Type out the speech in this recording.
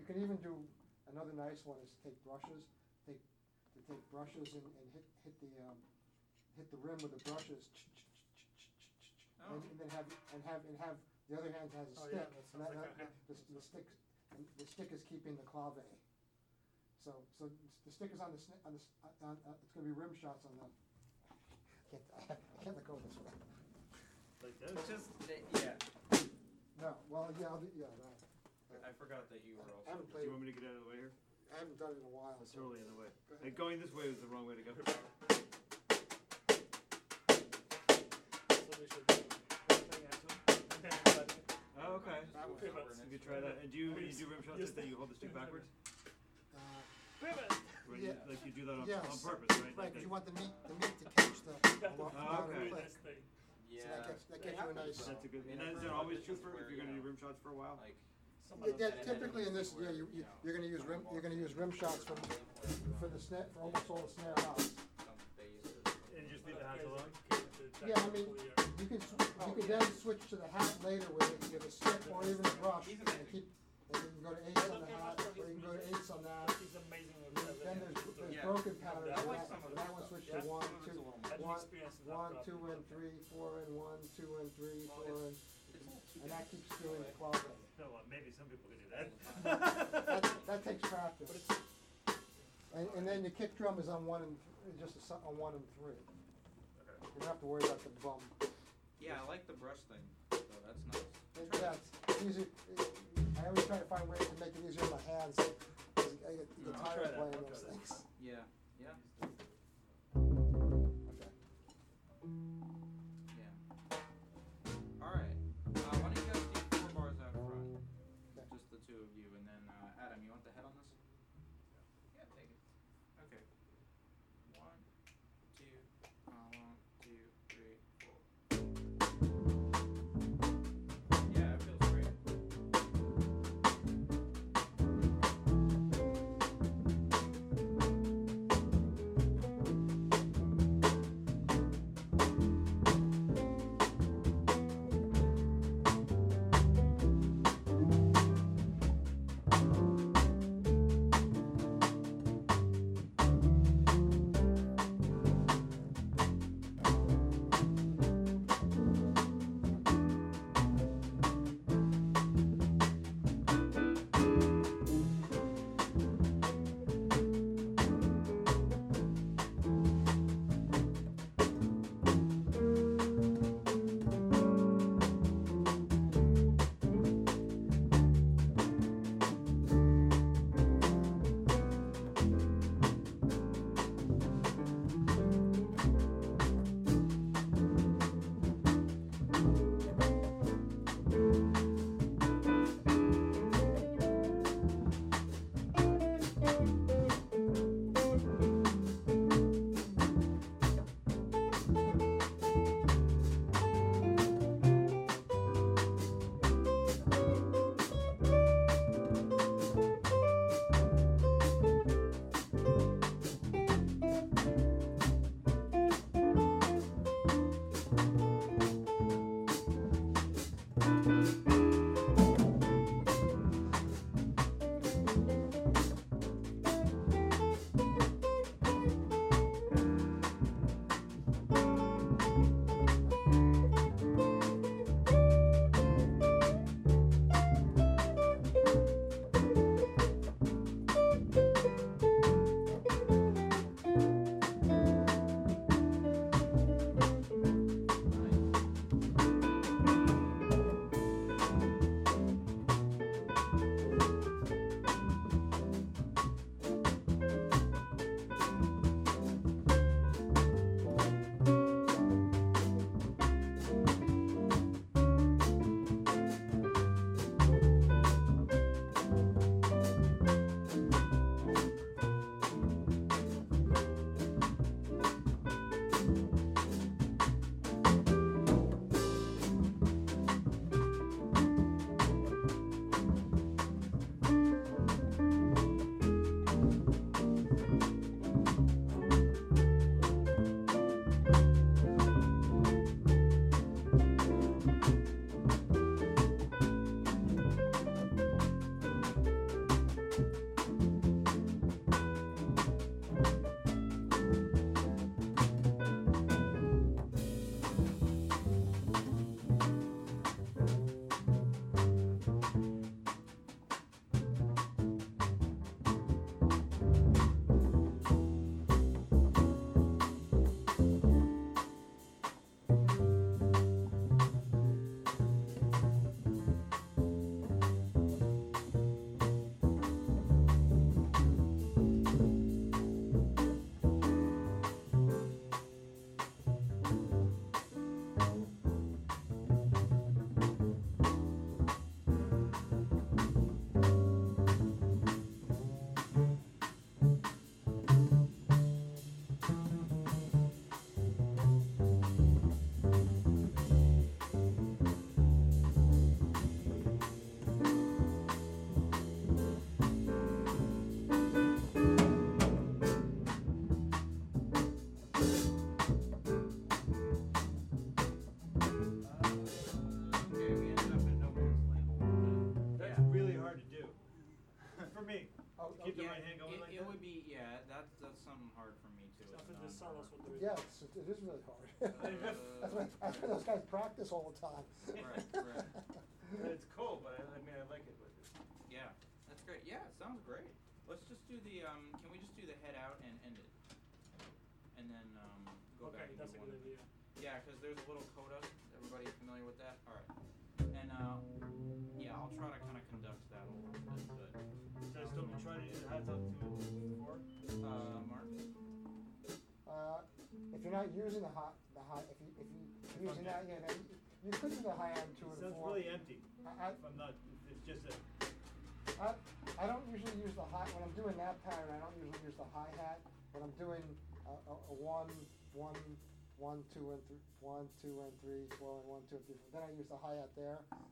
You can even do, another nice one is to take brushes, take brushes and hit the rim with the brushes. Oh. And then have the other hand has a Oh, stick. yeah, that sounds and like a the stick is keeping the clave. So the stick is on the it's gonna be rim shots on the. I can't let go of this one. Like this? It's just, yeah. No, well, yeah, that. I forgot that you were I also. haven't Do played. you want me to get out of the way here? I haven't done it in a while. That's so- totally in the way. Go ahead. Like, going this way was the wrong way to go. So we should do Oh, okay. Pivots. You could try that. And do you when you do rim shots like that, you hold the stick backwards? Pivot! When Yeah. you, like you do that on Yes. purpose, right? Right, Like because you that- want the meat to catch the Oh, okay. click. This thing. Yeah. So that gets you a nice. That's a good. I mean, And I've is heard that always of true this for if where, you're gonna you do know, rim shots for a while? Like, Some of Yeah, them- typically in this, yeah, you're gonna use rim shots for the snare, for almost all the snare house. some bases. And just leave the hats alone? Yeah, I mean, you can then switch to the hat later with a stick or even a brush, and you can go to eights on the hat, or you can go to eights on that. He's amazing with And then there's Yeah. broken patterns, I and like that, some of and that those one stuff. switch Yeah. to one, Some of it's two, a little Had one, experience in that one, job. 2 and 3, 4 and 1, 2 and 3, 4 and, It's a little too and that big. keeps doing the clave. No, well, maybe some people could do that. That takes practice. And then the kick drum is on 1 and on 1 and 3. You don't have to worry about the bum. Yeah, I like the brush thing, so that's nice. Yeah, it's easy. I always try to find ways to make it easier on my hands. 'Cause I get I'll try tired of that. playing I'll those try that. things. Yeah, yeah, Okay. yeah. Alright, why don't you guys do 4 bars out front? Okay. Just the two of you, and then, Adam, you want the head on this? Yeah, take it. Okay. 1, 2, 1, 2, 3, 4. Yeah, it feels great. Keep the Yeah, right hand going like it that? would be, yeah, that's something hard for me too. Stuff as a in the sun, that's non-drummer. what there is. Yes, it is really hard. That's why those guys practice all the time. Right. It's cool, but I mean, I like it, but Yeah, that's great. Yeah, it sounds great. Let's just do the, can we just do the head out and end it? And then, go back Okay, and do that's a one. good idea. Yeah, cause there's a little coda. Everybody familiar with that? Alright. And, yeah, I'll try to kinda conduct that a little bit, but, should I still be trying to do the hats up to before? Mark? If you're not using the high, if you're using that, yeah, then you could do the high end 2 and 4. Sounds really empty. I If I'm not, it's just a. I don't usually use the hi, when I'm doing that pattern, I don't usually use the hi-hat. When I'm doing a 1, 2 and 3, 1, 2 and 3, 4, and 1, 2 and 3, then I use the hi-hat there.